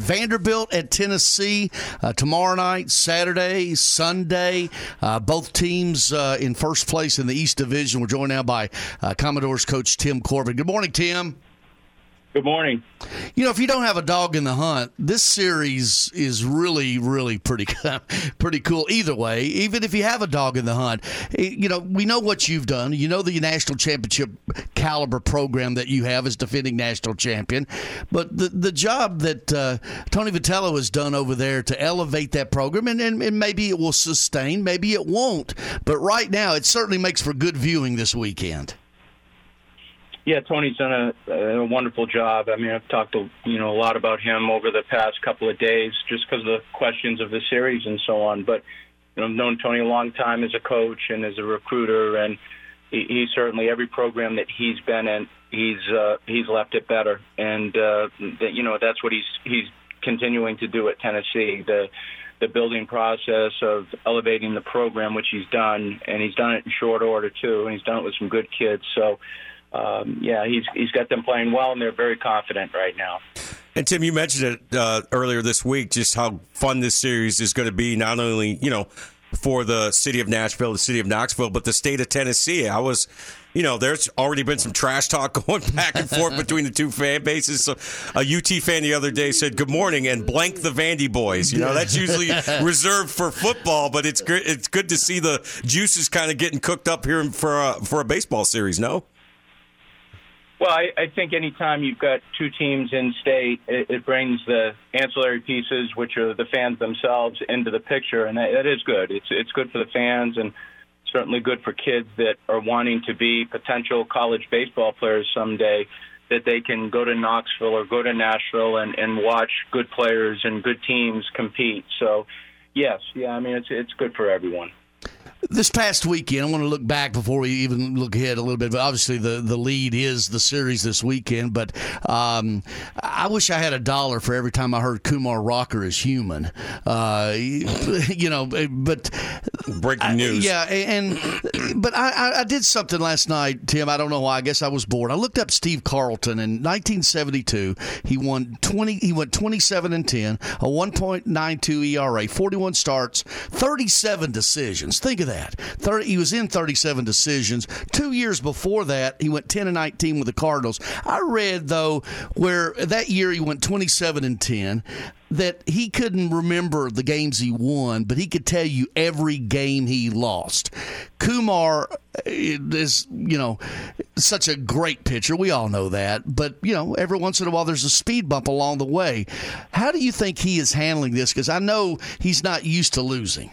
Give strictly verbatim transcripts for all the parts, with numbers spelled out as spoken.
Vanderbilt at Tennessee uh, tomorrow night, Saturday, Sunday. Uh, both teams uh, in first place in the East Division. We're joined now by uh, Commodores coach Tim Corbin. Good morning, Tim. Good morning. You know, if you don't have a dog in the hunt, this series is really, really pretty, pretty cool. Either way, even if you have a dog in the hunt, you know, we know what you've done. You know the national championship caliber program that you have as defending national champion. But the the job that uh, Tony Vitello has done over there to elevate that program, and, and, and maybe it will sustain, maybe it won't. But right now, it certainly makes for good viewing this weekend. Yeah, Tony's done a, a wonderful job. I mean, I've talked to, you know, a lot about him over the past couple of days just because of the questions of the series and so on. But, you know, I've known Tony a long time as a coach and as a recruiter, and he, he certainly, every program that he's been in, he's uh, he's left it better. And, uh, that, you know, that's what he's he's continuing to do at Tennessee. The the building process of elevating the program, which he's done, and he's done it in short order, too, and he's done it with some good kids. So, Um, yeah, he's he's got them playing well, and they're very confident right now. And, Tim, you mentioned it uh, earlier this week, just how fun this series is going to be, not only, you know, for the city of Nashville, the city of Knoxville, but the state of Tennessee. I was, you know, there's already been some trash talk going back and forth between the two fan bases. So a U T fan the other day said, "Good morning," and blank the Vandy boys. You know, that's usually reserved for football, but it's good, it's good to see the juices kind of getting cooked up here for a, for a baseball series, no? Well, I, I think anytime you've got two teams in state, it, it brings the ancillary pieces, which are the fans themselves, into the picture, and that, that is good. It's it's good for the fans, and certainly good for kids that are wanting to be potential college baseball players someday, that they can go to Knoxville or go to Nashville and, and watch good players and good teams compete. So, yes, yeah, I mean, it's it's good for everyone. This past weekend, I want to look back before we even look ahead a little bit. But obviously, the, the lead is the series this weekend. But um, I wish I had a dollar for every time I heard Kumar Rocker is human. Uh, you know, but breaking I, news. Yeah, and but I, I did something last night, Tim. I don't know why. I guess I was bored. I looked up Steve Carlton in nineteen seventy-two. He won twenty. He went twenty-seven and ten, a one point nine two E R A, forty-one starts, thirty-seven decisions. Think of that. thirty, he was in thirty-seven decisions. Two years before that, he went ten and nineteen with the Cardinals. I read, though, where that year he went twenty-seven and ten, that he couldn't remember the games he won, but he could tell you every game he lost. Kumar is, you know, such a great pitcher. We all know that. But, you know, every once in a while there's a speed bump along the way. How do you think he is handling this? Because I know he's not used to losing.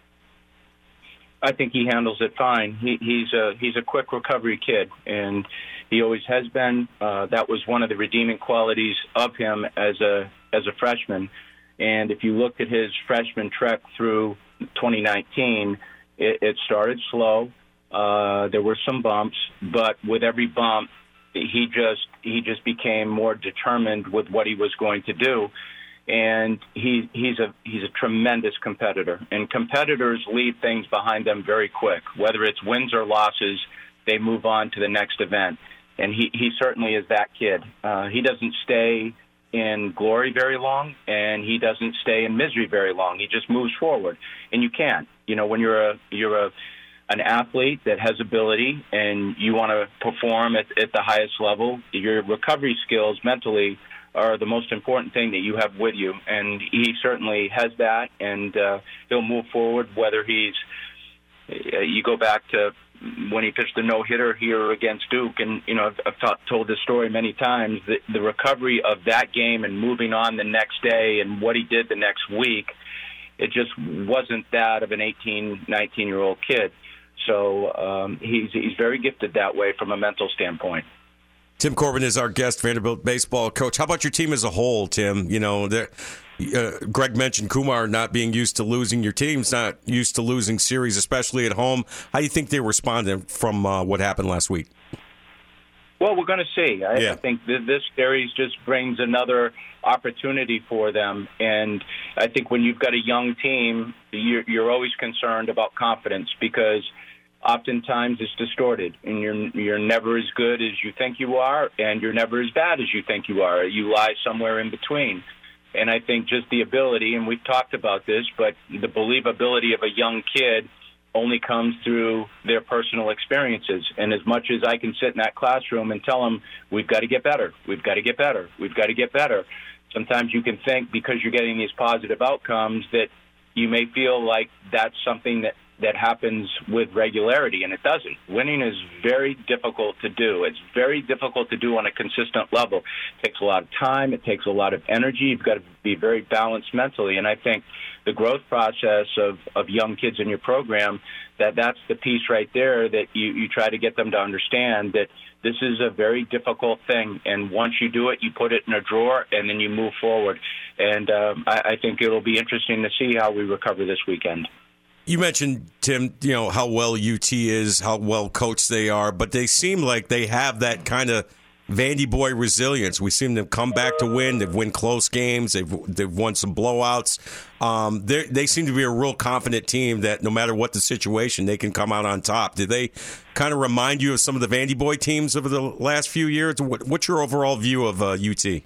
I think he handles it fine. He, he's a he's a quick recovery kid, and he always has been. Uh, that was one of the redeeming qualities of him as a as a freshman. And if you looked at his freshman trek through twenty nineteen, it, it started slow. Uh, there were some bumps, but with every bump, he just he just became more determined with what he was going to do. And he he's a he's a tremendous competitor, and competitors leave things behind them very quick. Whether it's wins or losses, they move on to the next event. And he, he certainly is that kid. Uh, he doesn't stay in glory very long, and he doesn't stay in misery very long. He just moves forward, and you can't. You know, when you're a you're a an athlete that has ability and you want to perform at, at the highest level, your recovery skills mentally are the most important thing that you have with you, and he certainly has that, and uh, he'll move forward. Whether he's, uh, you go back to when he pitched the no-hitter here against Duke, and you know I've, I've t- told this story many times. The, the recovery of that game and moving on the next day, and what he did the next week, it just wasn't that of an eighteen, nineteen-year-old kid. So um, he's he's very gifted that way from a mental standpoint. Tim Corbin is our guest, Vanderbilt baseball coach. How about your team as a whole, Tim? You know, uh, Greg mentioned Kumar not being used to losing. Your team's not used to losing series, especially at home. How do you think they responded from uh, what happened last week? Well, we're going to see. I, yeah. I think th- this series just brings another opportunity for them. And I think when you've got a young team, you're, you're always concerned about confidence because oftentimes it's distorted, and you're you're never as good as you think you are, and you're never as bad as you think you are. You lie somewhere in between. And I think just the ability, and we've talked about this, but the believability of a young kid only comes through their personal experiences. And as much as I can sit in that classroom and tell them, we've got to get better, we've got to get better, we've got to get better, sometimes you can think because you're getting these positive outcomes that you may feel like that's something that, that happens with regularity, and it doesn't. Winning is very difficult to do. It's very difficult to do on a consistent level. It takes a lot of time. It takes a lot of energy. You've got to be very balanced mentally, and I think the growth process of, of young kids in your program, that that's the piece right there that you, you try to get them to understand that this is a very difficult thing, and once you do it, you put it in a drawer, and then you move forward. And um, I, I think it'll be interesting to see how we recover this weekend. You mentioned, Tim, you know, how well U T is, how well coached they are, but they seem like they have that kind of Vandy boy resilience. We seem to come back to win. They've won close games. They've they've won some blowouts. Um, they seem to be a real confident team that no matter what the situation, they can come out on top. Did they kind of remind you of some of the Vandy boy teams over the last few years? What, what's your overall view of uh, U T?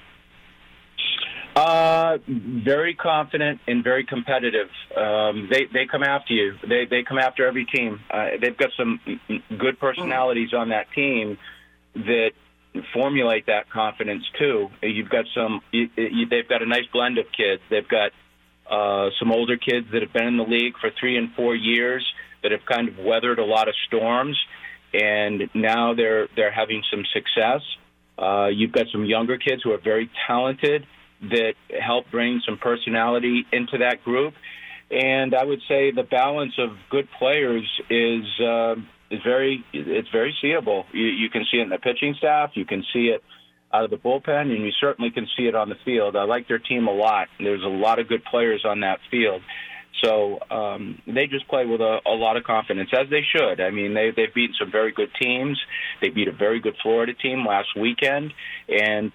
Uh, very confident and very competitive. Um, they they come after you. They they come after every team. Uh, they've got some good personalities on that team that formulate that confidence too. You've got some. You, you, they've got a nice blend of kids. They've got uh, some older kids that have been in the league for three and four years that have kind of weathered a lot of storms, and now they're they're having some success. Uh, you've got some younger kids who are very talented that help bring some personality into that group. And I would say the balance of good players is uh, is very it's very seeable. You, you can see it in the pitching staff, you can see it out of the bullpen, and you certainly can see it on the field. I like their team a lot. There's a lot of good players on that field. So um, they just play with a, a lot of confidence, as they should. I mean, they, they've beaten some very good teams. They beat a very good Florida team last weekend and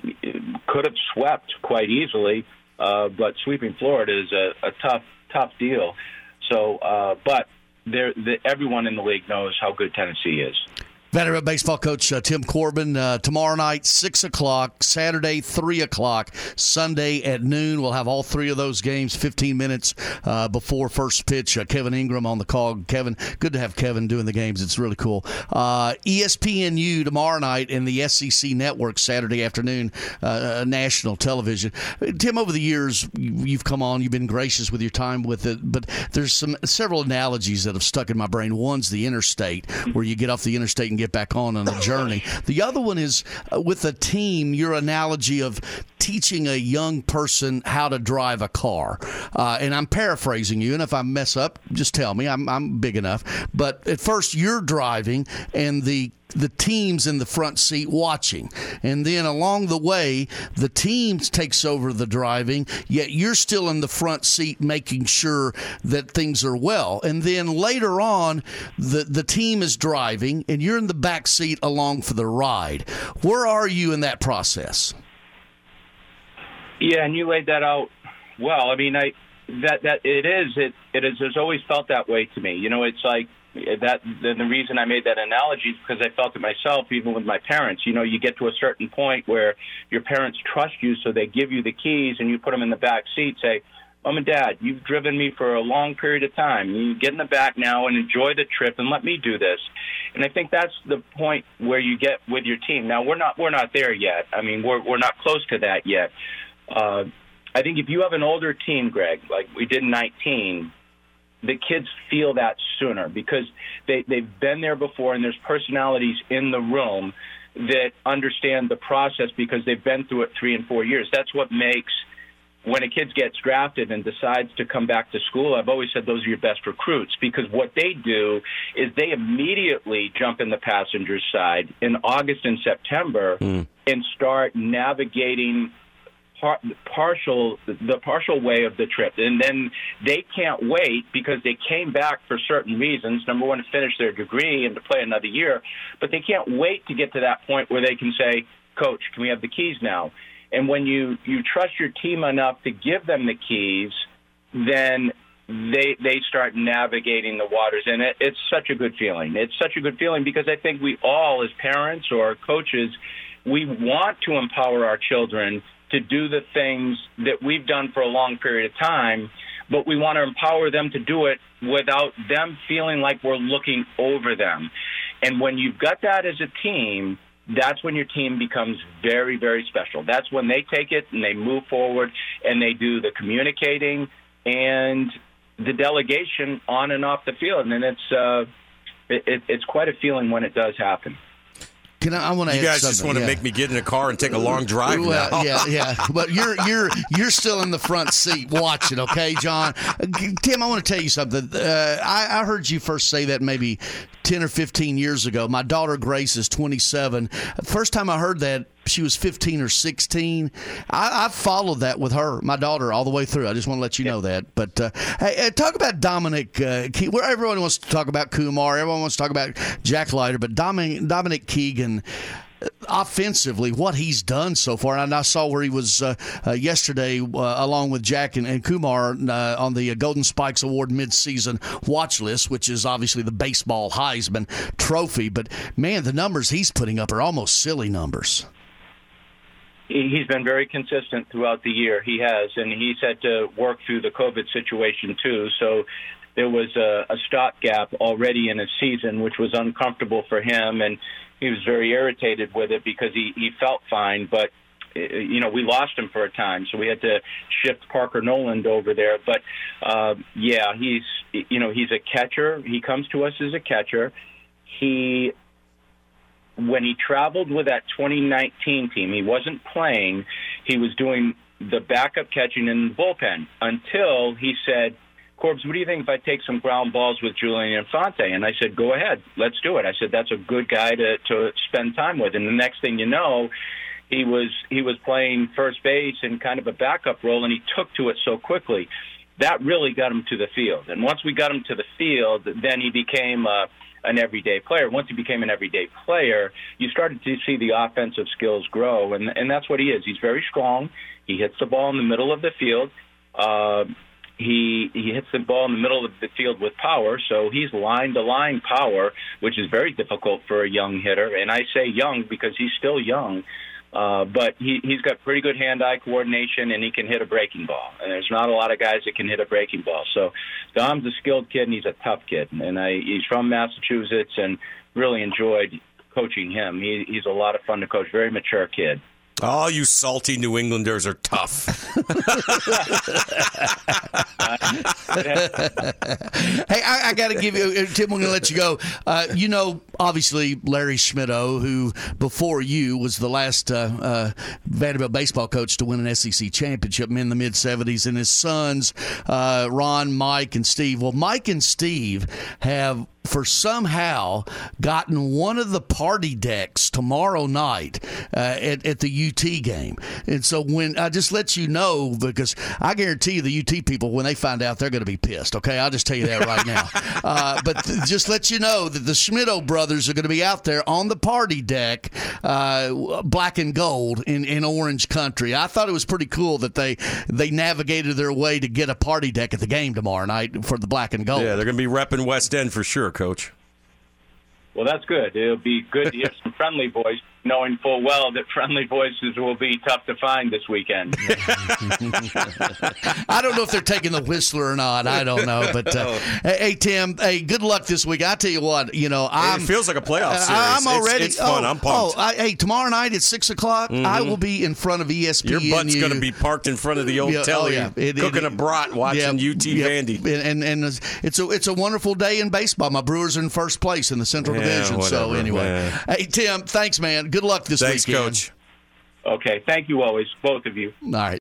could have swept quite easily, uh, but sweeping Florida is a, a tough, tough deal. So, uh, but they're, they're, everyone in the league knows how good Tennessee is. Vanderbilt baseball coach uh, Tim Corbin, uh, tomorrow night, six o'clock, Saturday, three o'clock, Sunday at noon. We'll have all three of those games fifteen minutes uh, before first pitch. Uh, Kevin Ingram on the call. Kevin, good to have Kevin doing the games. It's really cool. Uh, E S P N U tomorrow night and the S E C Network Saturday afternoon, uh, national television. Tim, over the years, you've come on, you've been gracious with your time with it, but there's some several analogies that have stuck in my brain. One's the interstate, where you get off the interstate and get back on on a journey. The other one is uh, with a team, your analogy of teaching a young person how to drive a car. Uh, and I'm paraphrasing you, and if I mess up, just tell me. I'm, I'm big enough. But at first, you're driving, and the the team's in the front seat watching. And then along the way, the team takes over the driving, yet you're still in the front seat making sure that things are well. And then later on, the, the team is driving, and you're in the back seat along for the ride. Where are you in that process? Yeah, and you laid that out well. I mean, I that that it is it it is has always felt that way to me. You know, it's like that. The, the reason I made that analogy is because I felt it myself, even with my parents. You know, you get to a certain point where your parents trust you, so they give you the keys, and you put them in the back seat. Say, Mom and Dad, you've driven me for a long period of time. You get in the back now and enjoy the trip, and let me do this. And I think that's the point where you get with your team. Now, we're not we're not there yet. I mean, we're we're not close to that yet. Uh, I think if you have an older team, Greg, like we did in nineteen, the kids feel that sooner because they, they've been there before, and there's personalities in the room that understand the process because they've been through it three and four years. That's what makes, when a kid gets drafted and decides to come back to school, I've always said those are your best recruits because what they do is they immediately jump in the passenger's side in August and September mm. and start navigating partial the partial way of the trip, and then they can't wait because they came back for certain reasons. Number one, to finish their degree and to play another year, but they can't wait to get to that point where they can say, Coach, can we have the keys now? And when you you trust your team enough to give them the keys, then they they start navigating the waters, and it, it's such a good feeling. It's such a good feeling because I think we all, as parents or coaches, we want to empower our children to do the things that we've done for a long period of time, but we want to empower them to do it without them feeling like we're looking over them. And when you've got that as a team, that's when your team becomes very, very special. That's when they take it and they move forward and they do the communicating and the delegation on and off the field. And it's uh, it, it's quite a feeling when it does happen. Can I, I want to. You guys just want to yeah. make me get in a car and take a long drive well, now. yeah, yeah. But you're you're you're still in the front seat watching, okay, John? Tim, I want to tell you something. Uh, I, I heard you first say that maybe ten or fifteen years ago. My daughter Grace is twenty-seven. First time I heard that, she was fifteen or sixteen. I, I followed that with her, my daughter, all the way through. I just want to let you know that. But uh, hey, talk about Dominic. Uh, Ke- where everyone wants to talk about Kumar, everyone wants to talk about Jack Leiter, but Dominic, Dominic Keegan, offensively, what he's done so far. And I saw where he was uh, uh, yesterday, uh, along with Jack and, and Kumar, uh, on the Golden Spikes Award midseason watch list, which is obviously the baseball Heisman Trophy. But man, the numbers he's putting up are almost silly numbers. He's been very consistent throughout the year. He has, and he's had to work through the COVID situation too. So there was a, a stopgap already in his season, which was uncomfortable for him, and he was very irritated with it because he, he felt fine. But, you know, we lost him for a time, so we had to shift Parker Noland over there. But, uh, yeah, he's, you know, he's a catcher. He comes to us as a catcher. He... When he traveled with that twenty nineteen team, he wasn't playing. He was doing the backup catching in the bullpen until he said, Corbs, what do you think if I take some ground balls with Julian Infante? And I said, go ahead, let's do it. I said, that's a good guy to, to spend time with. And the next thing you know, he was he was playing first base in kind of a backup role, and he took to it so quickly. That really got him to the field. And once we got him to the field, then he became uh, an everyday player. Once he became an everyday player, you started to see the offensive skills grow, and and that's what he is. He's very strong. He hits the ball in the middle of the field. Uh, he he hits the ball in the middle of the field with power, so he's line-to-line power, which is very difficult for a young hitter. And I say young because he's still young. Uh, but he, he's got pretty good hand-eye coordination, and he can hit a breaking ball. And there's not a lot of guys that can hit a breaking ball. So Dom's a skilled kid, and he's a tough kid. And I, he's from Massachusetts, and really enjoyed coaching him. He, he's a lot of fun to coach, very mature kid. Oh, you salty New Englanders are tough. Hey, I, I got to give you, Tim, we're going to let you go. Uh, you know, obviously, Larry Schmittou, who before you was the last uh, uh, Vanderbilt baseball coach to win an S E C championship in the mid-seventies, and his sons, uh, Ron, Mike, and Steve. Well, Mike and Steve have for somehow gotten one of the party decks tomorrow night uh, at, at the U T game. And so when I just let you know, because I guarantee you the U T people, when they find out, they're going to be pissed. Okay, I'll just tell you that right now. Uh, but th- just let you know that the Schmittou brothers are going to be out there on the party deck, uh, black and gold in, in Orange Country. I thought it was pretty cool that they they navigated their way to get a party deck at the game tomorrow night for the black and gold. Yeah, they're going to be repping West End for sure, Coach. Well, that's good. It'll be good to hear some friendly voice, knowing full well that friendly voices will be tough to find this weekend. I don't know if they're taking the Whistler or not. I don't know. But, uh, hey, hey, Tim, hey, good luck this week. I tell you what, you know, I'm, it feels like a playoff series. I'm already. It's, it's fun. Oh, I'm pumped. Oh, I, hey, tomorrow night at six o'clock, mm-hmm. I will be in front of E S P N. Your butt's going to be parked in front of the old yeah, telly, oh, yeah. it, cooking it, a brat, watching yeah, U T yeah, Vandy. And, and and it's a it's a wonderful day in baseball. My Brewers are in first place in the Central yeah, Division. Whatever, so anyway, man. Hey, Tim, thanks, man. Good luck this thanks, weekend. Coach. Okay, thank you always, both of you. All right.